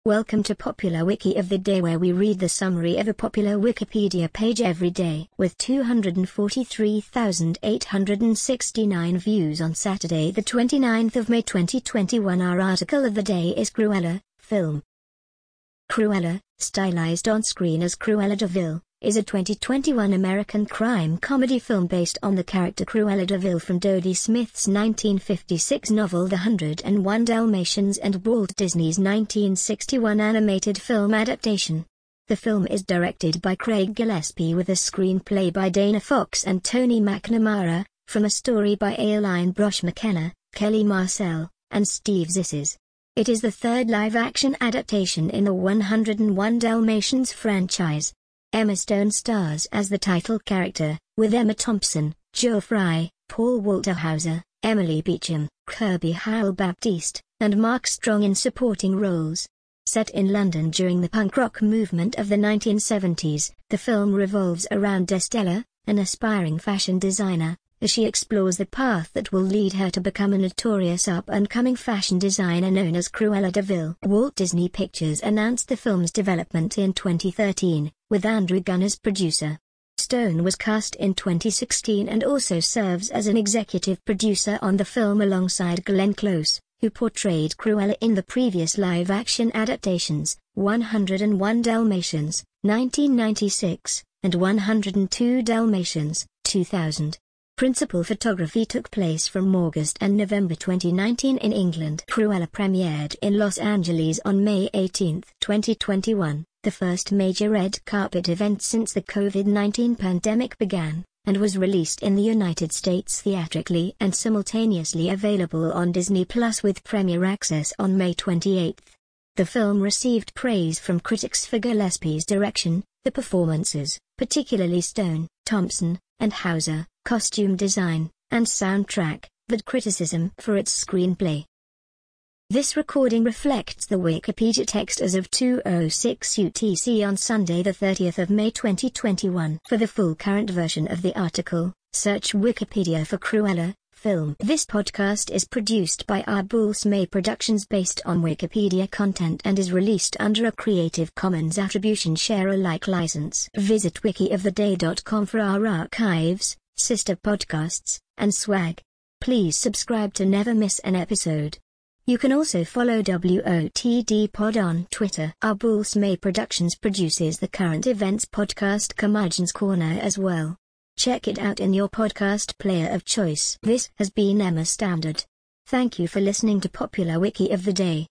Welcome to Popular Wiki of the Day, where we read the summary of a popular Wikipedia page every day. With 243,869 views on Saturday the 29th of May 2021, our article of the day is Cruella, film. Cruella, stylized on screen as Cruella de Vil, is a 2021 American crime comedy film based on the character Cruella de Vil from Dodie Smith's 1956 novel The 101 Dalmatians and Walt Disney's 1961 animated film adaptation. The film is directed by Craig Gillespie with a screenplay by Dana Fox and Tony McNamara, from a story by Aileen Brosh McKenna, Kelly Marcel, and Steve Zissou. It is the third live-action adaptation in the 101 Dalmatians franchise. Emma Stone stars as the title character, with Emma Thompson, Joe Fry, Paul Walter Hauser, Emily Beecham, Kirby Howell-Baptiste, and Mark Strong in supporting roles. Set in London during the punk rock movement of the 1970s, the film revolves around Estella, an aspiring fashion designer, as she explores the path that will lead her to become a notorious up-and-coming fashion designer known as Cruella de Vil. Walt Disney Pictures announced the film's development in 2013, with Andrew Gunn as producer. Stone was cast in 2016 and also serves as an executive producer on the film alongside Glenn Close, who portrayed Cruella in the previous live-action adaptations, 101 Dalmatians, 1996, and 102 Dalmatians, 2000. Principal photography took place from August and November 2019 in England. Cruella premiered in Los Angeles on May 18, 2021, the first major red carpet event since the COVID-19 pandemic began, and was released in the United States theatrically and simultaneously available on Disney Plus with premiere access on May 28. The film received praise from critics for Gillespie's direction, the performances, particularly Stone, Thompson, and Hauser, costume design, and soundtrack, but criticism for its screenplay. This recording reflects the Wikipedia text as of 2:06 UTC on Sunday the 30th of May 2021. For the full current version of the article, search Wikipedia for Cruella, film. This podcast is produced by Arbulse May Productions based on Wikipedia content and is released under a Creative Commons Attribution Share Alike license. Visit wikioftheday.com for our archives, sister podcasts, and swag. Please subscribe to never miss an episode. You can also follow WOTD Pod on Twitter. Arbulse May Productions produces the current events podcast Curmudgeon's Corner as well. Check it out in your podcast player of choice. This has been Emma Standard. Thank you for listening to Popular Wiki of the Day.